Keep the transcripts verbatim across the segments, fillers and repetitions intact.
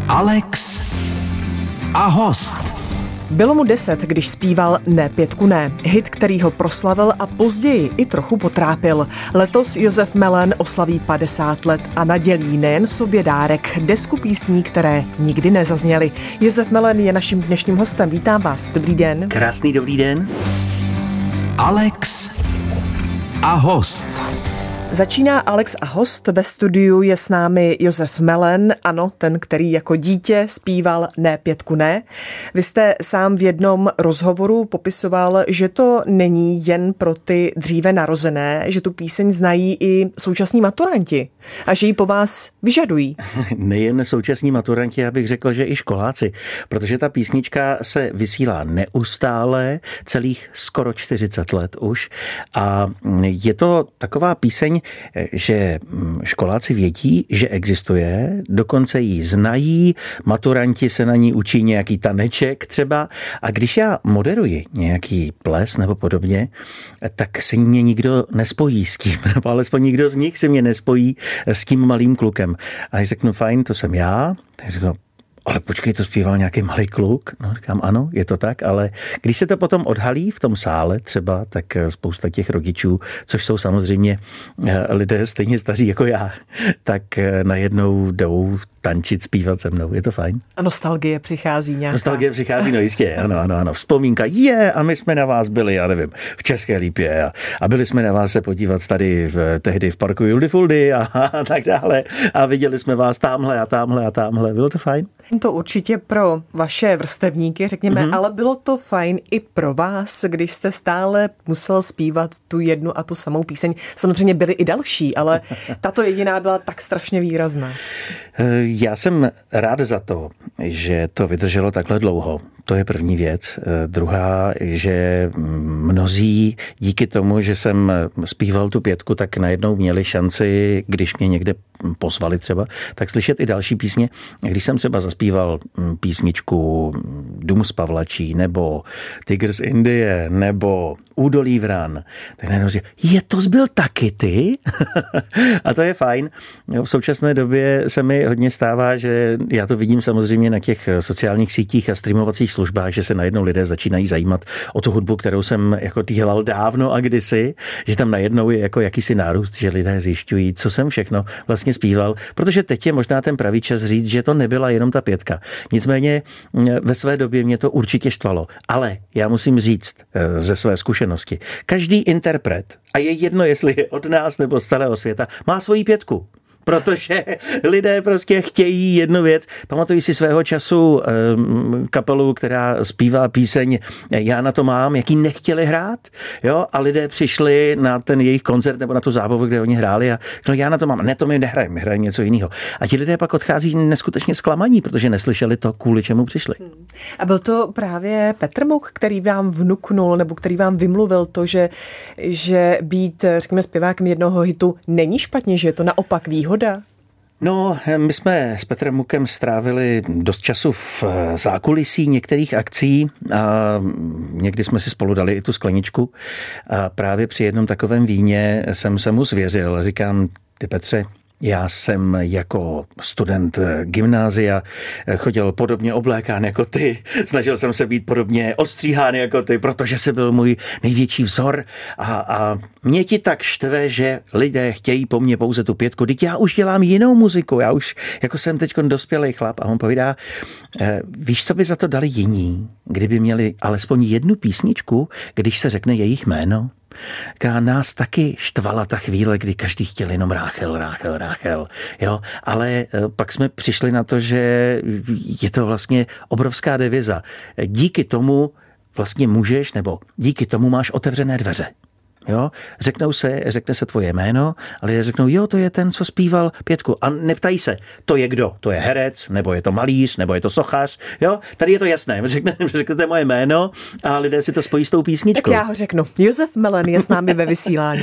Alex a host. Bylo mu deset, když zpíval Ne pětku ne, hit, který ho proslavil a později i trochu potrápil. Letos Josef Melen oslaví padesát let a nadělí nejen sobě dárek, desku písní, které nikdy nezazněly. Josef Melen je naším dnešním hostem. Vítám vás. Dobrý den. Krásný dobrý den. Alex a host. Začíná Alex a host, ve studiu je s námi Josef Melen, ano, ten, který jako dítě zpíval Ne pětku ne. Vy jste sám v jednom rozhovoru popisoval, že to není jen pro ty dříve narozené, že tu píseň znají i současní maturanti a že ji po vás vyžadují. Nejen současní maturanti, já bych řekl, že i školáci, protože ta písnička se vysílá neustále, celých skoro čtyřicet let už, a je to taková píseň, že školáci vědí, že existuje, dokonce ji znají, maturanti se na ní učí nějaký taneček třeba, a když já moderuji nějaký ples nebo podobně, tak se mě nikdo nespojí s tím, nebo alespoň nikdo z nich se mě nespojí s tím malým klukem. A když řeknu, fajn, to jsem já, tak řeknu, ale počkej, to zpíval nějaký malý kluk. No, říkám, ano, je to tak, ale když se to potom odhalí v tom sále třeba, tak spousta těch rodičů, což jsou samozřejmě lidé stejně staří jako já, tak najednou jdou tančit, zpívat se mnou. Je to fajn. A nostalgie přichází nějaká. Nostalgie přichází, no jistě, ano, ano, ano. Vzpomínka, je, a my jsme na vás byli, já nevím, v České Lípě a, a byli jsme na vás se podívat tady v, tehdy v parku Juldy a, a tak dále a viděli jsme vás tamhle a tamhle a tamhle. Bylo to fajn? To určitě pro vaše vrstevníky, řekněme, mm-hmm. ale bylo to fajn i pro vás, když jste stále musel zpívat tu jednu a tu samou píseň. Samozřejmě byly i další, ale tato jediná byla tak strašně výrazná. Já jsem rád za to, že to vydrželo takhle dlouho. To je první věc. Druhá, že mnozí díky tomu, že jsem zpíval tu pětku, tak najednou měli šanci, když mě někde pozvali třeba, tak slyšet i další písně. Když jsem třeba zaspíval písničku Dům z Pavlačí, nebo Tygr z Indie, nebo Údolí vran, tak najednou říká, je, to byl taky ty? A to je fajn. V současné době se mi hodně stává, že já to vidím samozřejmě na těch sociálních sítích a streamovacích službách, že se najednou lidé začínají zajímat o tu hudbu, kterou jsem jako dělal dávno a kdysi, že tam najednou je jako jakýsi nárůst, že lidé zjišťují, co jsem všechno vlastně zpíval, protože teď je možná ten pravý čas říct, že to nebyla jenom ta pětka. Nicméně ve své době mě to určitě štvalo. Ale já musím říct ze své zkušenosti, každý interpret, a je jedno, jestli je od nás nebo z celého světa, má svoji pětku. Protože lidé prostě chtějí jednu věc. Pamatuji si svého času kapelu, která zpívá píseň Já na to mám, jaký nechtěli hrát, jo, a lidé přišli na ten jejich koncert nebo na tu zábavu, kde oni hráli, a no, já na to mám, ne, to my nehrajeme, my hrajeme něco jiného. A ti lidé pak odchází neskutečně zklamaní, protože neslyšeli to, kvůli čemu přišli. Hmm. A byl to právě Petr Mouk, který vám vnuknul, nebo který vám vymluvil to, že, že být, řekněme, zpěvákem jednoho hitu není špatně, že je to naopak výhoda? No, my jsme s Petrem Mukem strávili dost času v zákulisí některých akcí a někdy jsme si spolu dali i tu skleničku a právě při jednom takovém víně jsem se mu svěřil. Říkám, ty Petře, já jsem jako student gymnázia chodil podobně oblékán jako ty, snažil jsem se být podobně odstříhán jako ty, protože jsi byl můj největší vzor a, a mě ti tak štve, že lidé chtějí po mně pouze tu pětku, teď já už dělám jinou muziku, já už jako jsem teď dospělý chlap. A on povídá, víš, co by za to dali jiní, kdyby měli alespoň jednu písničku, když se řekne jejich jméno? Ká nás taky štvala ta chvíle, kdy každý chtěl jenom Ráchel, Ráchel, Ráchel, jo, ale pak jsme přišli na to, že je to vlastně obrovská deviza. Díky tomu vlastně můžeš, nebo díky tomu máš otevřené dveře. Jo, řeknou se, řekne se tvoje jméno, ale lidé řeknou, jo, to je ten, co zpíval pětku. A neptají se, to je kdo? To je herec, nebo je to malíř, nebo je to sochař, jo? Tady je to jasné, řekne, řeknete moje jméno a lidé si to spojí s tou písničkou. Tak já ho řeknu. Josef Melen je s námi ve vysílání.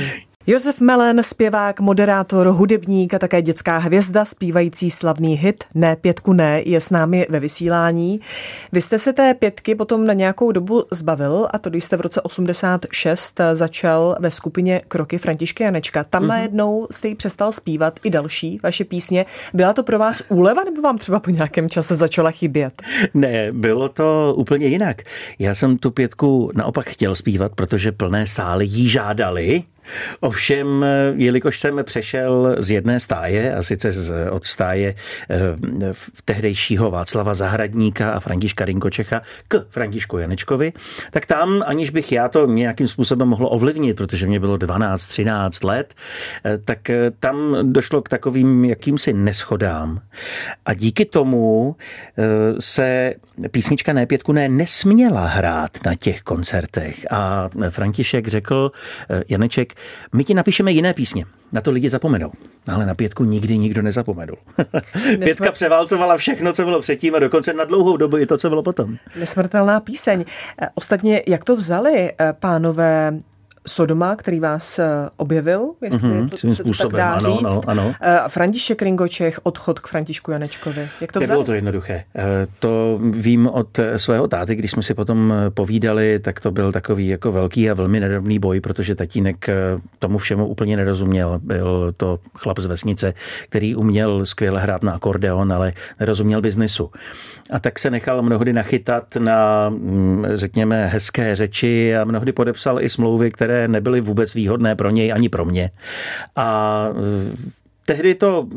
Josef Melen, zpěvák, moderátor, hudebník a také dětská hvězda, zpívající slavný hit Ne pětku ne, je s námi ve vysílání. Vy jste se té pětky potom na nějakou dobu zbavil, a to když jste v roce osmdesát šest začal ve skupině Kroky Františka Janečka. Tam mm-hmm. najednou jste jí přestal zpívat i další vaše písně. Byla to pro vás úleva, nebo vám třeba po nějakém čase začala chybět? Ne, bylo to úplně jinak. Já jsem tu pětku naopak chtěl zpívat, protože plné sály jí žádali. Ovšem, jelikož jsem přešel z jedné stáje, a sice z, od stáje eh, tehdejšího Václava Zahradníka a Františka Rinkočecha k Františku Janečkovi, tak tam, aniž bych já to nějakým způsobem mohl ovlivnit, protože mě bylo dvanáct třináct let, eh, tak eh, tam došlo k takovým jakýmsi neschodám. A díky tomu eh, se písnička Ne pětku ne nesměla hrát na těch koncertech. A František řekl, eh, Janeček, my ti napíšeme jiné písně, na to lidi zapomenou. Ale na pětku nikdy nikdo nezapomenul. Pětka převálcovala všechno, co bylo předtím, a dokonce na dlouhou dobu i to, co bylo potom. Nesmrtelná píseň. Ostatně, jak to vzali pánové Sodoma, který vás objevil, jestli mm-hmm, to, se to tak dá ano, říct. Ano, ano. František Ringočech, odchod k Františku Janečkovi. Jak to vzali? Nebylo to jednoduché. To vím od svého táty, když jsme si potom povídali, tak to byl takový jako velký a velmi nerovný boj, protože tatínek tomu všemu úplně nerozuměl. Byl to chlap z vesnice, který uměl skvěle hrát na akordeon, ale nerozuměl biznisu. A tak se nechal mnohdy nachytat na, řekněme, hezké řeči a mnohdy podepsal i smlouvy, které nebyly vůbec výhodné pro něj ani pro mě. A tehdy to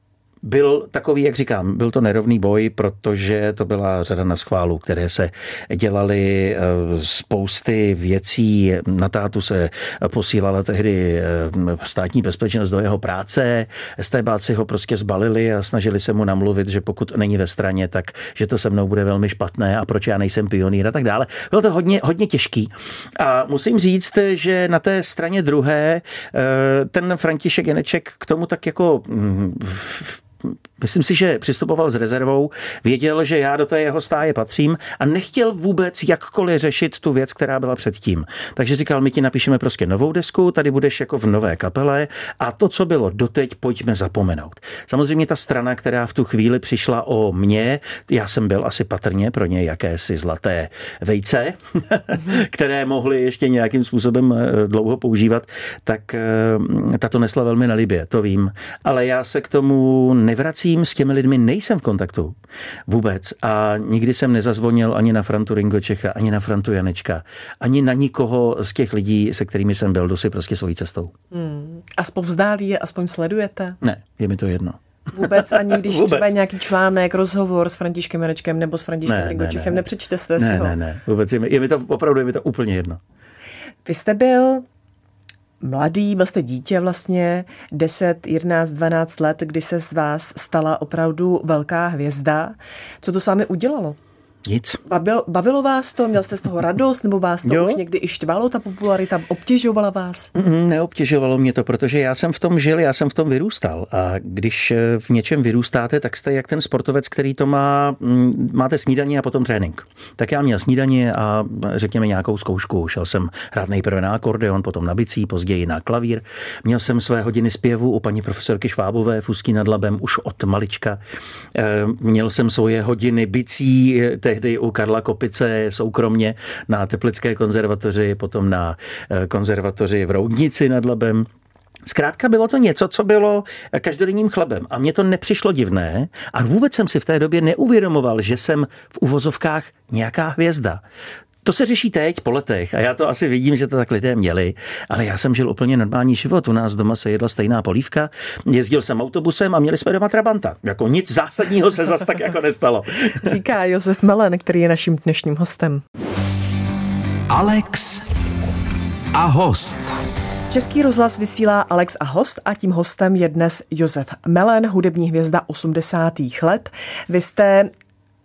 byl takový, jak říkám, byl to nerovný boj, protože to byla řada na schválu, které se dělaly, spousty věcí. Na tátu se posílala tehdy státní bezpečnost do jeho práce. Estébáci ho prostě zbalili a snažili se mu namluvit, že pokud není ve straně, tak že to se mnou bude velmi špatné a proč já nejsem pionýr a tak dále. Bylo to hodně, hodně těžký. A musím říct, že na té straně druhé ten František Janeček k tomu tak jako myslím si, že přistupoval s rezervou, věděl, že já do té jeho stáje patřím a nechtěl vůbec jakkoliv řešit tu věc, která byla předtím. Takže říkal, my ti napíšeme prostě novou desku, tady budeš jako v nové kapele a to, co bylo doteď, pojďme zapomenout. Samozřejmě ta strana, která v tu chvíli přišla o mě, já jsem byl asi patrně pro ně jakési zlaté vejce, které mohly ještě nějakým způsobem dlouho používat, tak tato nesla velmi na libě, to vím. Ale já se k tomu nevracím, s těmi lidmi nejsem v kontaktu vůbec a nikdy jsem nezazvonil ani na Frantu Ringočecha, ani na Frantu Janečka, ani na nikoho z těch lidí, se kterými jsem byl, jdu si prostě svojí cestou. Hmm. A zpovzdálí je aspoň sledujete? Ne, je mi to jedno. Vůbec ani když vůbec. Třeba nějaký článek, rozhovor s Františkem Janečkem nebo s Františkem ne, Ringočechem, ne, ne. nepřečte jste ne, si ho? Ne, ne, vůbec je mi, je mi to, opravdu je mi to úplně jedno. Vy jste byl mladý, byl jste dítě vlastně, deset, jedenáct, dvanáct let, kdy se z vás stala opravdu velká hvězda. Co to s vámi udělalo? Nic. Bavil, bavilo vás to? Měl jste z toho radost? Nebo vás to jo? už někdy i štvalo, ta popularita? Obtěžovala vás? Mm, neobtěžovalo mě to, protože já jsem v tom žil, já jsem v tom vyrůstal. A když v něčem vyrůstáte, tak jste jak ten sportovec, který to má, máte snídaní a potom trénink. Tak já měl snídaní a řekněme nějakou zkoušku. Šel jsem hrát nejprve na akordeon, potom na bicí, později na klavír. Měl jsem své hodiny zpěvu u paní profesorky Švábové v Ústí nad Labem už od malička. Měl jsem svoje hodiny bicí, tehdy u Karla Kopice soukromně na Teplické konzervatoři, potom na konzervatoři v Roudnici nad Labem. Zkrátka bylo to něco, co bylo každodenním chlebem a mně to nepřišlo divné a vůbec jsem si v té době neuvědomoval, že jsem v uvozovkách nějaká hvězda. To se řeší teď po letech a já to asi vidím, že to tak lidé měli, ale já jsem žil úplně normální život. U nás doma se jedla stejná polívka, jezdil jsem autobusem a měli jsme doma trabanta. Jako nic zásadního se zas tak jako nestalo. Říká Josef Melen, který je naším dnešním hostem. Alex a host. Český rozhlas vysílá Alex a host a tím hostem je dnes Josef Melen, hudební hvězda osmdesátých let. Vy jste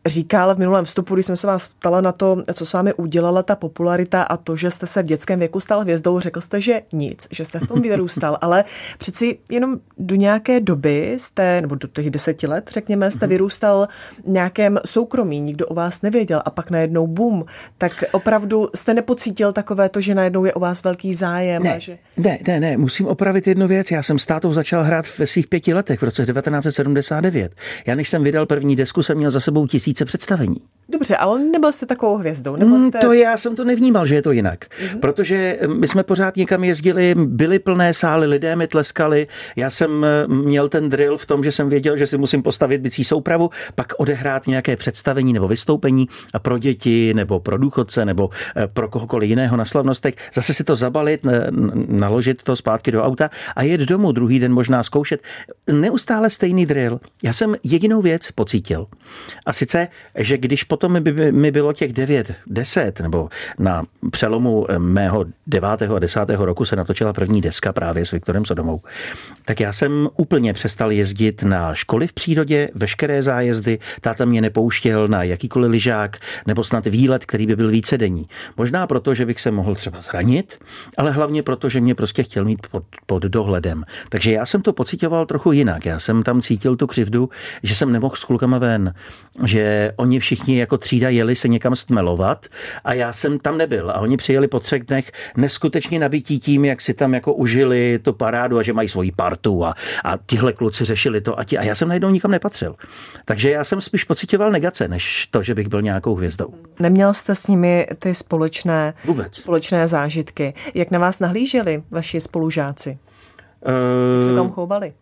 říkal v minulém vstupu, když jsem se vás ptala na to, co s vámi udělala ta popularita a to, že jste se v dětském věku stal hvězdou, řekl jste, že nic, že jste v tom vyrůstal, ale přeci jenom do nějaké doby jste, nebo do těch deseti let, řekněme, jste vyrůstal nějakém soukromí, nikdo o vás nevěděl a pak najednou bum, tak opravdu jste nepocítil takové to, že najednou je o vás velký zájem? Ne, a že... ne, ne, ne, musím opravit jednu věc. Já jsem s tátou začal hrát ve svých pěti letech v roce devatenáct set sedmdesát devět. Já než jsem vydal první desku, jsem měl za sebou tisíce představení. Dobře, ale nebyl jste takovou hvězdou? Nebyl jste... To já jsem to nevnímal, že je to jinak. Mm-hmm. Protože my jsme pořád někam jezdili, byly plné sály, lidé mi tleskali. Já jsem měl ten drill v tom, že jsem věděl, že si musím postavit bicí soupravu, pak odehrát nějaké představení nebo vystoupení a pro děti nebo pro důchodce nebo pro kohokoliv jiného na slavnostech. Zase si to zabalit, naložit to zpátky do auta a jet domů druhý den možná zkoušet. Neustále stejný drill. Já jsem jedinou věc pocítil. A sice, že když potom by mi bylo těch devět, deset, nebo na přelomu mého devátého a desátého roku se natočila první deska právě s Viktorem Sodomou, tak já jsem úplně přestal jezdit na školy v přírodě, veškeré zájezdy, táta mě nepouštěl na jakýkoliv lyžák, nebo snad výlet, který by byl vícedenní. Možná proto, že bych se mohl třeba zranit, ale hlavně proto, že mě prostě chtěl mít pod, pod dohledem. Takže já jsem to pociťoval trochu jinak. Já jsem tam cítil tu křivdu, že jsem nemohl s klukama ven, že oni všichni jako třída jeli se někam stmelovat a já jsem tam nebyl. A oni přijeli po třech dnech neskutečně nabití tím, jak si tam jako užili tu parádu a že mají svoji partu a, a tihle kluci řešili to a ti. A já jsem najednou nikam nepatřil. Takže já jsem spíš pocitoval negace, než to, že bych byl nějakou hvězdou. Neměl jste s nimi ty společné, Vůbec. společné zážitky. Jak na vás nahlíželi vaši spolužáci? Uh... Jak se tam chovali?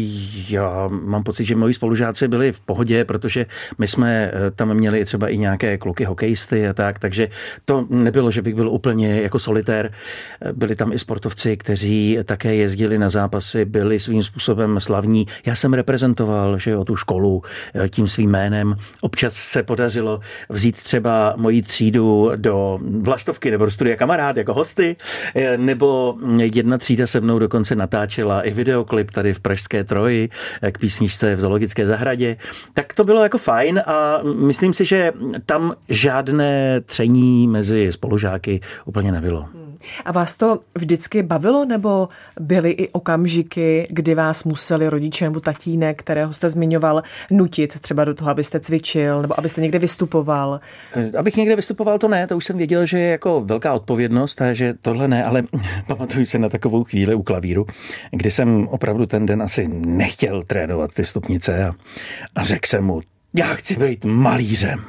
Já mám pocit, že moji spolužáci byli v pohodě, protože my jsme tam měli třeba i nějaké kluky hokejisty a tak, takže to nebylo, že bych byl úplně jako solitér. Byli tam i sportovci, kteří také jezdili na zápasy, byli svým způsobem slavní. Já jsem reprezentoval, že jo, tu školu tím svým jménem. Občas se podařilo vzít třeba moji třídu do Vlaštovky nebo do Studia Kamarád jako hosty, nebo jedna třída se mnou dokonce natáčela i videoklip tady v pražské Troji k písničce v zoologické zahradě. Tak to bylo jako fajn a myslím si, že tam žádné tření mezi spolužáky úplně nebylo. A vás to vždycky bavilo, nebo byly i okamžiky, kdy vás museli rodiče nebo tatínek, kterého jste zmiňoval, nutit třeba do toho, abyste cvičil nebo abyste někde vystupoval? Abych někde vystupoval, to ne, to už jsem věděl, že je jako velká odpovědnost a že tohle ne, ale pamatuju se na takovou chvíli u klavíru, kdy jsem opravdu ten den asi nechtěl trénovat ty stupnice a, a řekl jsem mu, já chci být malířem.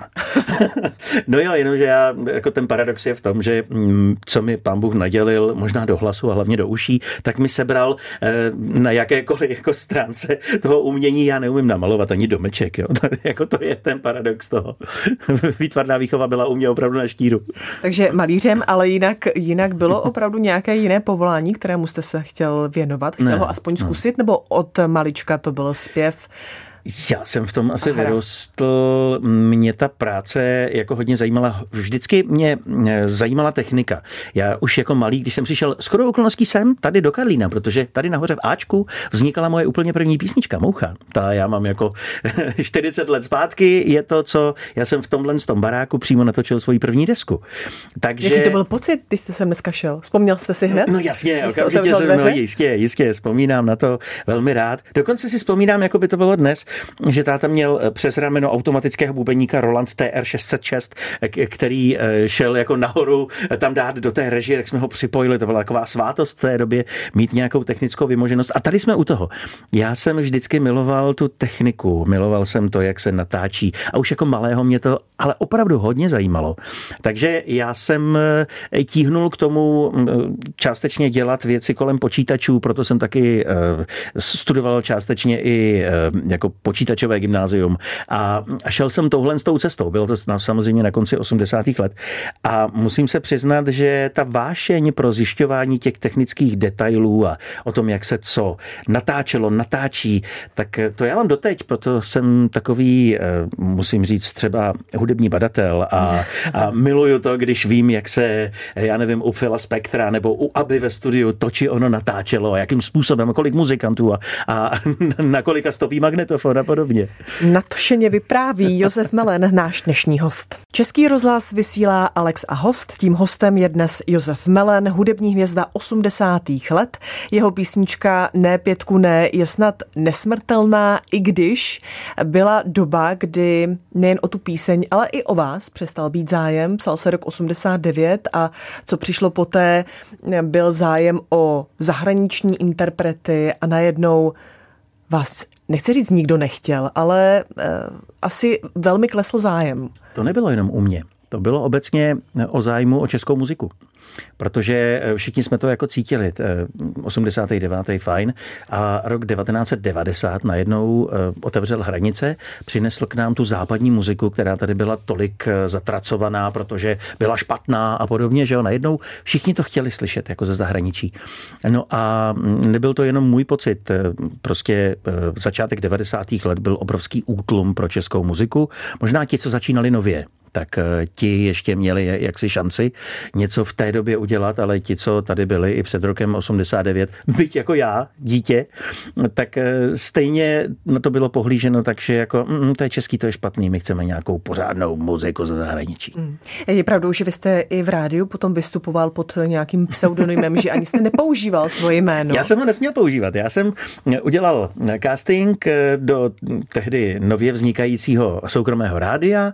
No jo, jenomže já, jako ten paradox je v tom, že co mi pán Bůh nadělil, možná do hlasu a hlavně do uší, tak mi sebral na jakékoliv jako stránce toho umění, já neumím namalovat ani domeček. Jo. To, jako to je ten paradox toho. Výtvarná výchova byla u mě opravdu na štíru. Takže malířem, ale jinak, jinak bylo opravdu nějaké jiné povolání, kterému jste se chtěl věnovat? Chtěl ne, ho aspoň zkusit, ne. Nebo od malička to byl zpěv? Já jsem v tom asi vyrostl, mě ta práce jako hodně zajímala, vždycky mě zajímala technika. Já už jako malý, když jsem přišel, shodou okolností jsem tady do Karlína, protože tady nahoře v Ačku vznikala moje úplně první písnička, Moucha. Ta já mám jako čtyřicet let zpátky, je to, co já jsem v tomhle z tom baráku přímo natočil svoji první desku. Takže... Jaký to byl pocit, když jste sem dneska šel? Vzpomněl jste si hned? No, no jasně, okamžitě jsem, no, jistě, jistě, vzpomínám na to velmi rád. Dokonce si vzpomínám, jako by to bylo dnes, že táta měl přes rameno automatického bubeníka Roland T R šest set šest, který šel jako nahoru tam dát do té režie, tak jsme ho připojili, to byla taková svátost v té době, mít nějakou technickou vymoženost. A tady jsme u toho. Já jsem vždycky miloval tu techniku, miloval jsem to, jak se natáčí a už jako malého mě to ale opravdu hodně zajímalo. Takže já jsem tíhnul k tomu částečně dělat věci kolem počítačů, proto jsem taky studoval částečně i jako počítačové gymnázium a šel jsem touhle s tou cestou. Bylo to samozřejmě na konci osmdesátých let. A musím se přiznat, že ta vášeň pro zjišťování těch technických detailů a o tom, jak se co natáčelo, natáčí, tak to já mám doteď, proto jsem takový, musím říct, třeba hudební badatel a, a miluju to, když vím, jak se, já nevím, u Phila Spectra nebo u Aby ve studiu to či ono natáčelo a jakým způsobem, kolik muzikantů a, a na kolika stopí magnetofon mikrofon a podobně. Nadšeně vypráví Josef Melen, náš dnešní host. Český rozhlas vysílá Alex a host. Tím hostem je dnes Josef Melen, hudební hvězda osmdesátých let. Jeho písnička Ne pětku ne je snad nesmrtelná, i když byla doba, kdy nejen o tu píseň, ale i o vás přestal být zájem. Psal se rok osmdesát devět a co přišlo poté, byl zájem o zahraniční interprety a najednou vás, nechci říct, nikdo nechtěl, ale eh, asi velmi klesl zájem. To nebylo jenom u mě. To bylo obecně o zájmu o českou muziku. Protože všichni jsme to jako cítili. osmdesátý devátý fajn a rok devatenáct set devadesát najednou otevřel hranice, přinesl k nám tu západní muziku, která tady byla tolik zatracovaná, protože byla špatná a podobně, že jo, najednou všichni to chtěli slyšet jako ze zahraničí. No a nebyl to jenom můj pocit. Prostě začátek devadesátých let byl obrovský útlum pro českou muziku. Možná ti, co začínali nově, tak ti ještě měli jaksi šanci něco v té době udělat, ale ti, co tady byli i před rokem osmdesát devět, byť jako já, dítě, tak stejně na to bylo pohlíženo, takže jako mm, to je český, to je špatný, my chceme nějakou pořádnou muziku ze zahraničí. Mm. Je pravdou, že vy jste i v rádiu potom vystupoval pod nějakým pseudonymem, že ani jste nepoužíval svoje jméno. Já jsem ho nesměl používat. Já jsem udělal casting do tehdy nově vznikajícího soukromého rádia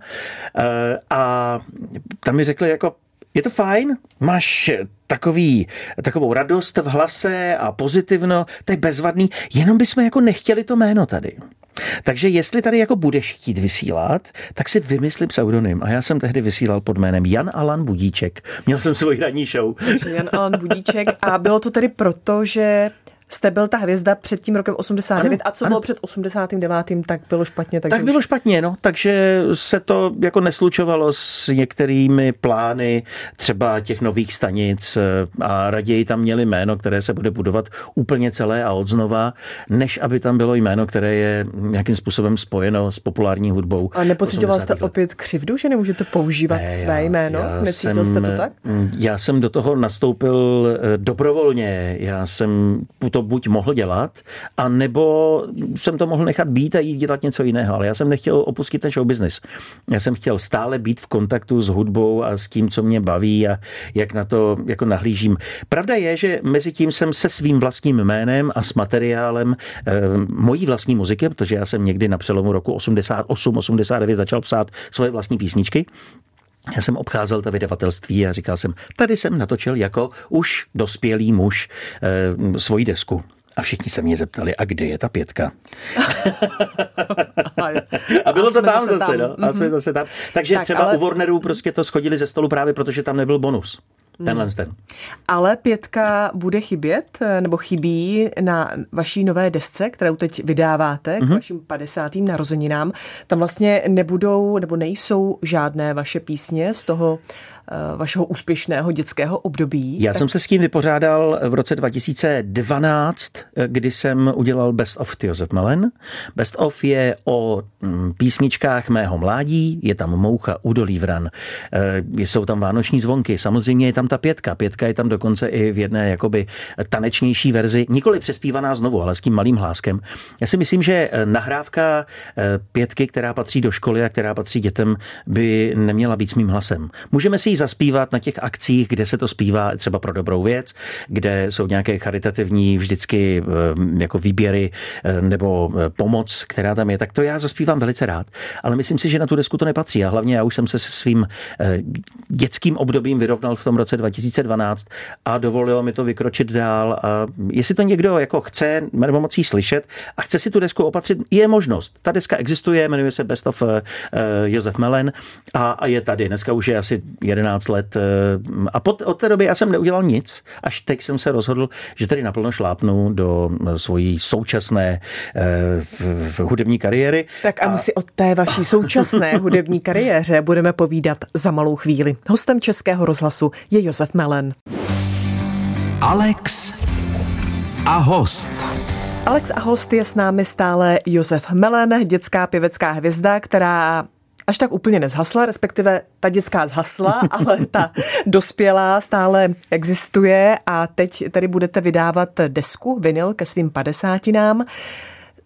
a tam mi řekli jako, je to fajn, máš takový, takovou radost v hlase a pozitivno, to je bezvadný, jenom bychom jako nechtěli to jméno tady. Takže jestli tady jako budeš chtít vysílat, tak si vymyslím pseudonym. A já jsem tehdy vysílal pod jménem Jan Alan Budíček. Měl jsem svoji ranní show. Jan Alan Budíček. A bylo to tedy proto, že jste byl ta hvězda před tím rokem osmdesát devět, ano, a co ano. bylo před osmdesátým devátým, tak bylo špatně. Tak bylo už... špatně, no, takže se to jako neslučovalo s některými plány třeba těch nových stanic a raději tam měli jméno, které se bude budovat úplně celé a odznova, než aby tam bylo jméno, které je nějakým způsobem spojeno s populární hudbou. A nepocitoval jste opět křivdu, že nemůžete používat ne, své jméno? Necítil jsem, jste to tak? Já jsem do toho nastoupil dobrovolně. Já jsem to buď mohl dělat, a nebo jsem to mohl nechat být a jít dělat něco jiného. Ale já jsem nechtěl opustit ten show business. Já jsem chtěl stále být v kontaktu s hudbou a s tím, co mě baví a jak na to jako nahlížím. Pravda je, že mezi tím jsem se svým vlastním jménem a s materiálem eh, mojí vlastní muziky, protože já jsem někdy na přelomu roku osmdesát osm osmdesát devět začal psát svoje vlastní písničky. Já jsem obcházel ta vydavatelství a říkal jsem, tady jsem natočil jako už dospělý muž e, svoji desku. A všichni se mě zeptali, a kde je ta pětka? A bylo a to tam zase, zase no. A jsme zase tam. Takže tak, třeba ale... u Warnerů prostě to schodili ze stolu právě, protože tam nebyl bonus. Tenhle ten. Ale pětka bude chybět, nebo chybí na vaší nové desce, kterou teď vydáváte k mm-hmm. vašim padesátým narozeninám. Tam vlastně nebudou, nebo nejsou žádné vaše písně z toho vašeho úspěšného dětského období. Já tak... jsem se s tím vypořádal v roce dva tisíce dvanáct, kdy jsem udělal Best of Josef Melen. Best of je o písničkách mého mládí, je tam Moucha, Údolí vran, jsou tam vánoční zvonky, samozřejmě je tam ta pětka. Pětka je tam dokonce i v jedné jakoby tanečnější verzi, nikoli přespívaná znovu, ale s tím malým hláskem. Já si myslím, že nahrávka pětky, která patří do školy a která patří dětem, by neměla být s mým hlasem. Můžeme si ji zaspívat na těch akcích, kde se to zpívá třeba pro dobrou věc, kde jsou nějaké charitativní vždycky jako výběry nebo pomoc, která tam je, tak to já zaspívám velice rád. Ale myslím si, že na tu desku to nepatří. A hlavně já už jsem se se svým dětským obdobím vyrovnal v tom roce dva tisíce dvanáct a dovolilo mi to vykročit dál. A jestli to někdo jako chce nebo mocí slyšet a chce si tu desku opatřit, je možnost. Ta deska existuje, jmenuje se Best of uh, Josef Melen a, a je tady. Dneska už je asi jedenáct let. A pod, od té doby já jsem neudělal nic, až teď jsem se rozhodl, že tady naplno šlápnu do svojí současné uh, hudební kariéry. Tak a my si o té vaší současné hudební kariéře budeme povídat za malou chvíli. Hostem Českého rozhlasu je Josef Melen. Alex a host. Alex a host je s námi stále Josef Melen, dětská pěvecká hvězda, která až tak úplně nezhasla, respektive ta dětská zhasla, ale ta dospělá stále existuje a teď tady budete vydávat desku, vinyl ke svým padesátinám.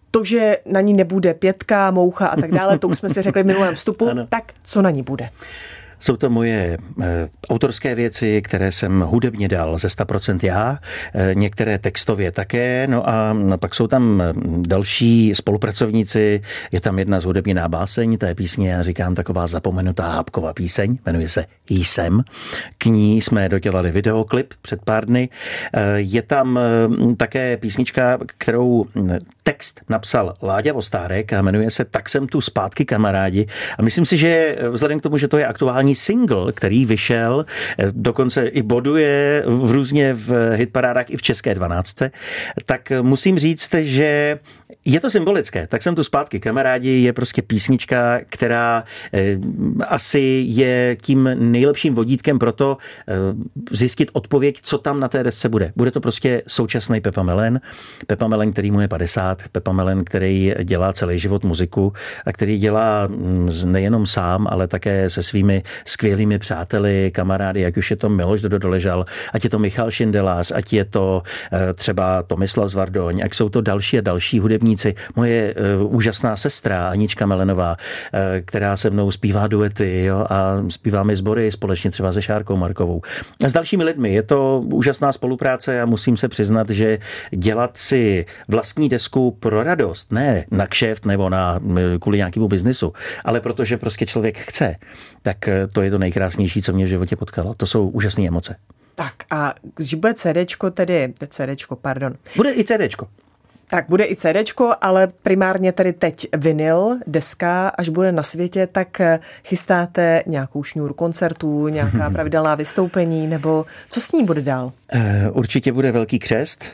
To, že na ní nebude pětka, moucha a tak dále, to už jsme si řekli v minulém vstupu, ano. Tak co na ní bude? Jsou to moje e, autorské věci, které jsem hudebně dal ze sto procent já, e, některé textově také, no a pak jsou tam další spolupracovníci, je tam jedna zhudebněná báseň, té písně, já říkám, taková zapomenutá hápková píseň, jmenuje se Jsem. K ní jsme dodělali videoklip před pár dny. E, je tam e, také písnička, kterou text napsal Láďa Vostárek a jmenuje se Tak jsem tu zpátky, kamarádi. A myslím si, že vzhledem k tomu, že to je aktuální single, který vyšel, dokonce i boduje v různě v hitparádách i v české dvanáctce, tak musím říct, že je to symbolické. Tak jsem tu zpátky, kamarádi, je prostě písnička, která eh, asi je tím nejlepším vodítkem pro to eh, zjistit odpověď, co tam na té desce bude. Bude to prostě současný Pepa Melen. Pepa Melen, který mu je padesát, Pepa Melen, který dělá celý život muziku a který dělá nejenom sám, ale také se svými skvělými přáteli, kamarády, jak už je to Miloš Doležal, ať je to Michal Šindelář, ať je to eh, třeba Tomislav Zvardoň, ať jsou to další a další hudebníci. Moje uh, úžasná sestra Anička Melenová, uh, která se mnou zpívá duety, jo, a zpíváme sbory společně třeba se Šárkou Markovou. A s dalšími lidmi. Je to úžasná spolupráce a musím se přiznat, že dělat si vlastní desku pro radost, ne na kšeft nebo na kvůli nějakému biznisu, ale protože prostě člověk chce, tak to je to nejkrásnější, co mě v životě potkalo. To jsou úžasné emoce. Tak a když bude CDčko, tedy CDčko, pardon. Bude i CDčko. Tak bude i CDčko, ale primárně tady teď vinyl, deska, až bude na světě, tak chystáte nějakou šňůru koncertů, nějaká pravidelná vystoupení, nebo co s ní bude dál? Určitě bude velký křest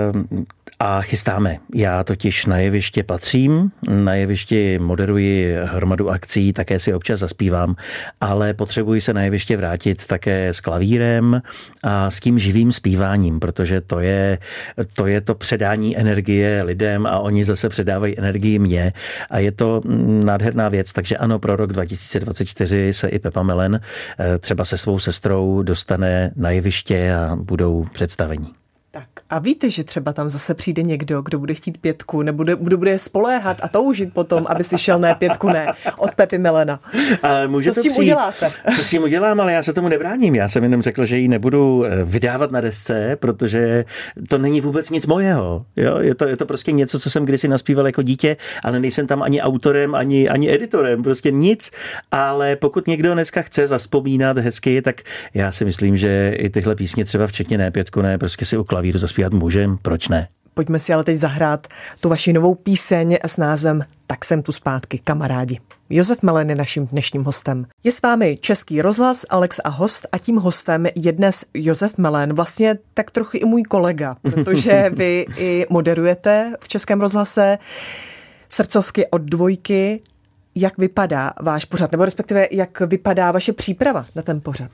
a chystáme. Já totiž na jeviště patřím, na jevišti moderuji hromadu akcí, také si občas zaspívám, ale potřebuji se na jeviště vrátit také s klavírem a s tím živým zpíváním, protože to je to, je to předání energie lidem a oni zase předávají energii mně a je to nádherná věc, takže ano, pro rok dva tisíce dvacet čtyři se i Pepa Melen třeba se svou sestrou dostane na jeviště a budou představení. Tak a víte, že třeba tam zase přijde někdo, kdo bude chtít pětku, nebo kdo bude spoléhat a toužit potom, aby si šel ne pětku ne od Pepy Melena. Ale může Co to s tím přijít. uděláte? Co s tím udělám, ale já se tomu nebráním. Já jsem jenom řekl, že ji nebudu vydávat na desce, protože to není vůbec nic mojeho. Jo? Je to, je to prostě něco, co jsem kdysi naspíval jako dítě, ale nejsem tam ani autorem, ani, ani editorem, prostě nic. Ale pokud někdo dneska chce zazpomínat hezky, tak já si myslím, že i tyhle písně třeba včetně ne pětku ne, prostě si u klavíru zaspívat můžem, proč ne? Pojďme si ale teď zahrát tu vaši novou píseň s názvem Tak jsem tu zpátky, kamarádi. Josef Melen je naším dnešním hostem. Je s vámi Český rozhlas, Alex a host a tím hostem je dnes Josef Melen, vlastně tak trochu i můj kolega, protože vy i moderujete v Českém rozhlase srdcovky od dvojky. Jak vypadá váš pořad, nebo respektive jak vypadá vaše příprava na ten pořad?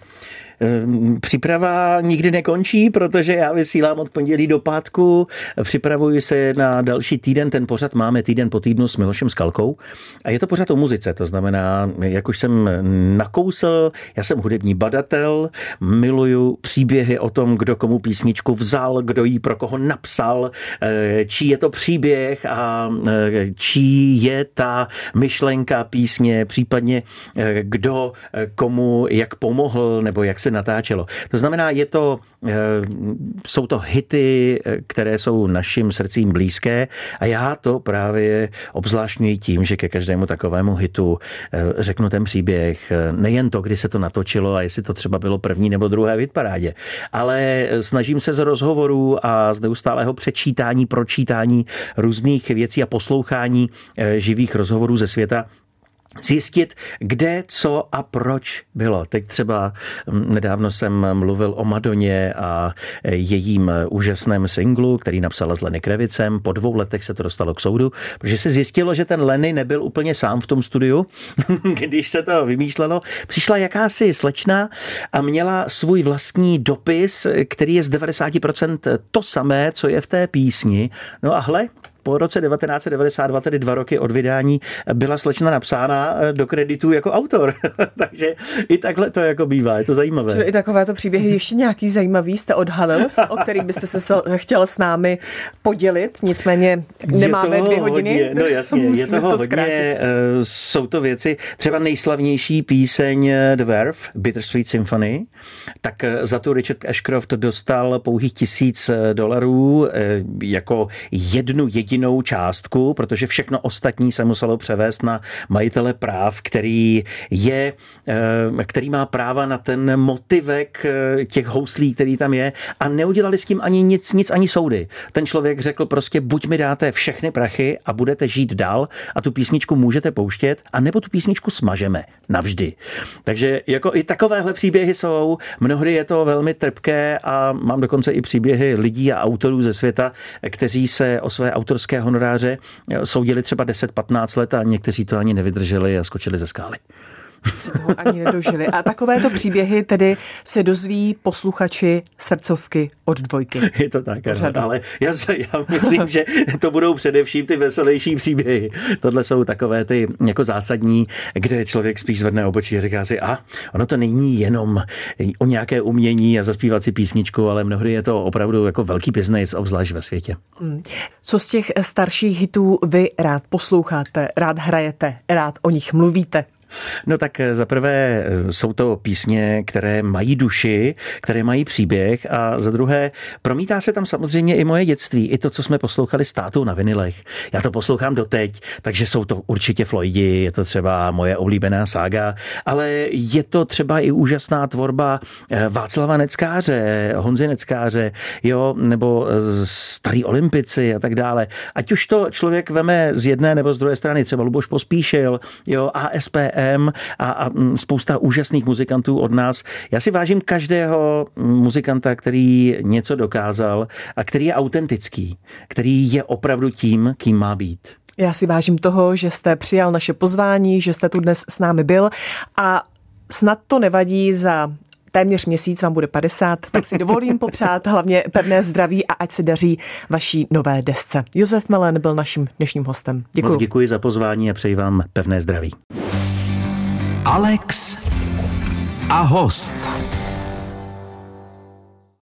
Příprava nikdy nekončí, protože já vysílám od pondělí do pátku, připravuji se na další týden, ten pořad máme týden po týdnu s Milošem Skalkou a je to pořad o muzice, to znamená, jak už jsem nakousl, já jsem hudební badatel, miluju příběhy o tom, kdo komu písničku vzal, kdo ji pro koho napsal, čí je to příběh a čí je ta myšlenka písně, případně kdo komu jak pomohl nebo jak se natáčelo. To znamená, je to, jsou to hity, které jsou našim srdcím blízké a já to právě obzvláštňuji tím, že ke každému takovému hitu řeknu ten příběh, nejen to, kdy se to natočilo a jestli to třeba bylo první nebo druhé v hitparádě, ale snažím se z rozhovorů a z neustálého přečítání, pročítání různých věcí a poslouchání živých rozhovorů ze světa zjistit, kde, co a proč bylo. Teď třeba nedávno jsem mluvil o Madoně a jejím úžasném singlu, který napsala s Lenny Kravicem. Po dvou letech se to dostalo k soudu, protože se zjistilo, že ten Lenny nebyl úplně sám v tom studiu, když se to vymýšlelo. Přišla jakási slečna a měla svůj vlastní dopis, který je z devadesát procent to samé, co je v té písni. No a hle, po roce devatenáct set devadesát dva, tedy dva roky od vydání, byla slečna napsána do kreditu jako autor. Takže i takhle to jako bývá, je to zajímavé. Čili i takovéto příběhy ještě nějaký zajímavý jste odhalil, o kterých byste se chtěl s námi podělit, nicméně nemáme dvě hodiny. Hodně, no jasně, je toho to hodně, jsou to věci, třeba nejslavnější píseň The Verve, Bittersweet Symphony, tak za tu Richard Ashcroft dostal pouhých tisíc dolarů jako jednu jedinou částku, protože všechno ostatní se muselo převést na majitele práv, který je, který má práva na ten motivek těch houslí, který tam je, a neudělali s tím ani nic, nic ani soudy. Ten člověk řekl prostě, buď mi dáte všechny prachy a budete žít dál a tu písničku můžete pouštět, a nebo tu písničku smažeme navždy. Takže jako i takovéhle příběhy jsou, mnohdy je to velmi trpké a mám dokonce i příběhy lidí a autorů ze světa, kteří se o své autorské honoráře soudili třeba deset patnáct let a někteří to ani nevydrželi a skočili ze skály. Se toho ani nedožili. A takovéto příběhy tedy se dozví posluchači srdcovky od Dvojky. Je to tak, ano, ale já, já myslím, že to budou především ty veselější příběhy. Tohle jsou takové ty jako zásadní, kde člověk spíš zvedne obočí a říká si, a ono to není jenom o nějaké umění a zaspívat si písničku, ale mnohdy je to opravdu jako velký biznis, obzvlášť ve světě. Hmm. Co z těch starších hitů vy rád posloucháte, rád hrajete, rád o nich mluvíte? No tak zaprvé jsou to písně, které mají duši, které mají příběh, a za druhé promítá se tam samozřejmě i moje dětství, i to, co jsme poslouchali s tátou na vinilech. Já to poslouchám doteď, takže jsou to určitě Floydi, je to třeba moje oblíbená sága, ale je to třeba i úžasná tvorba Václava Neckáře, Honzy Neckáře, jo, nebo starý Olympici a tak dále. Ať už to člověk veme z jedné nebo z druhé strany, třeba Luboš Pospíšil, jo, A S P A, a spousta úžasných muzikantů od nás. Já si vážím každého muzikanta, který něco dokázal a který je autentický, který je opravdu tím, kým má být. Já si vážím toho, že jste přijal naše pozvání, že jste tu dnes s námi byl, a snad to nevadí, za téměř měsíc vám bude padesát, tak si dovolím popřát hlavně pevné zdraví a ať se daří vaší nové desce. Josef Melen byl naším dnešním hostem. Děkuji. Moc děkuji za pozvání a přeji vám pevné zdraví. Alex a host.